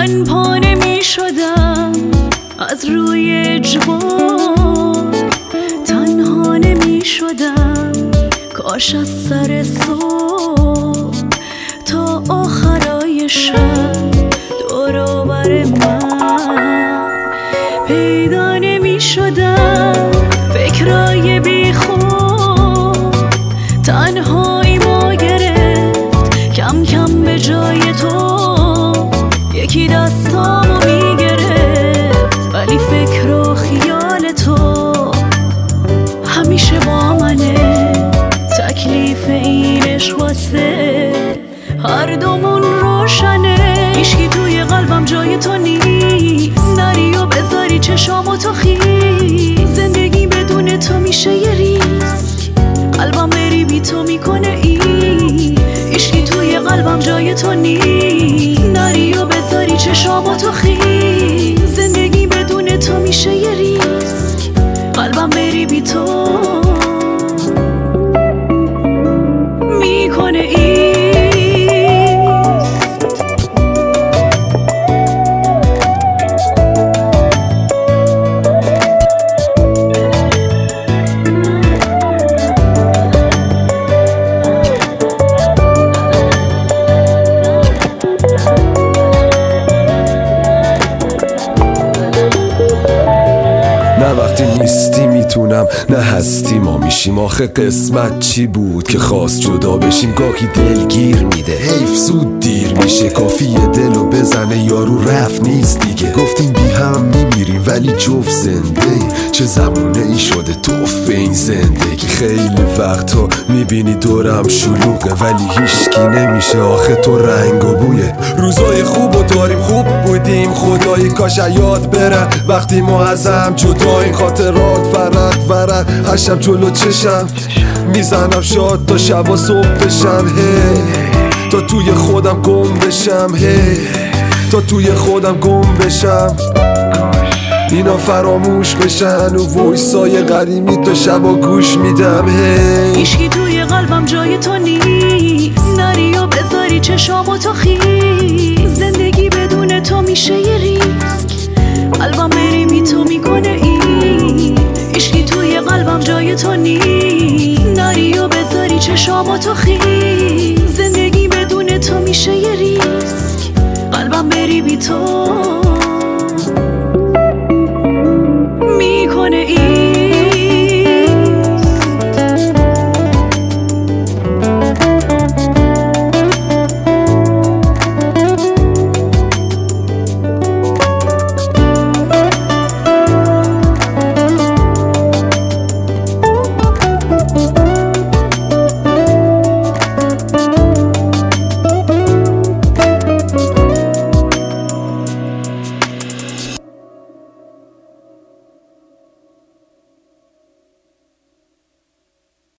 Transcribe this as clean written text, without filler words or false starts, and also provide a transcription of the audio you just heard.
من پا نمی شدم از روی اجبار، تنها نمی شدم کاش از سر صبح تا آخرای شب دور و بر من پیدا نمی شدم. فکرای بی خود تنهایی ما گرفت، کم کم به جای تو یکی دستامو میگرفت، ولی فکر و خیال تو همیشه با منه. تکلیف اینش واسه هر دومون روشنه. هیچکی توی قلبم جای تو نیست، نری و بذاری چشامو تو خیز. زندگی بدون تو میشه یه ریسک، قلبم بری بی تو میکنه این. هیچکی توی قلبم جای تو نیست، نری و بذاری چشامو تو خیز. زندگی بدون تو میشه یه ریسک، قلبم بری بی تو میکنه این. نه وقتی نیستی میتونم، نه هستی ما میشیم. آخه قسمت چی بود که خواست جدا بشیم؟ گاهی دلگیر میده، حیف زود دیر میشه. کافیه دلو بزنه یارو رفت نیست دیگه. گفتیم بی هم میمیریم ولی جفت زنده ایم. چه زمونه ای شده توف به این زندگی. خیلی وقتا میبینی دورم شلوغه ولی هیچکی نمیشه آخه تو رنگ و بویه. روزای خوب و داریم، خوب بودیم خدایی کاش یاد برن وقتی ما از هم جدا. این خاطرات ورق هر شب جلو چشم میزنم شاد تا شب و صبح بشم. تا توی خودم گم بشم، تا توی خودم گم بشم. اینا فراموش بشن و وایسای قدیمی تا شب و گوش میدم. هیچکی توی قلبم جای تو نیست، نری و بذاری چشامو تو خیز. زندگی بدون تو میشه یه ریسک، قلبم بری بی تو میکنه این. هیچکی توی قلبم جای تو نیست، نری و بذاری چشامو تو خیز. زندگی بدون تو میشه یه ریسک، قلبم بری بی تو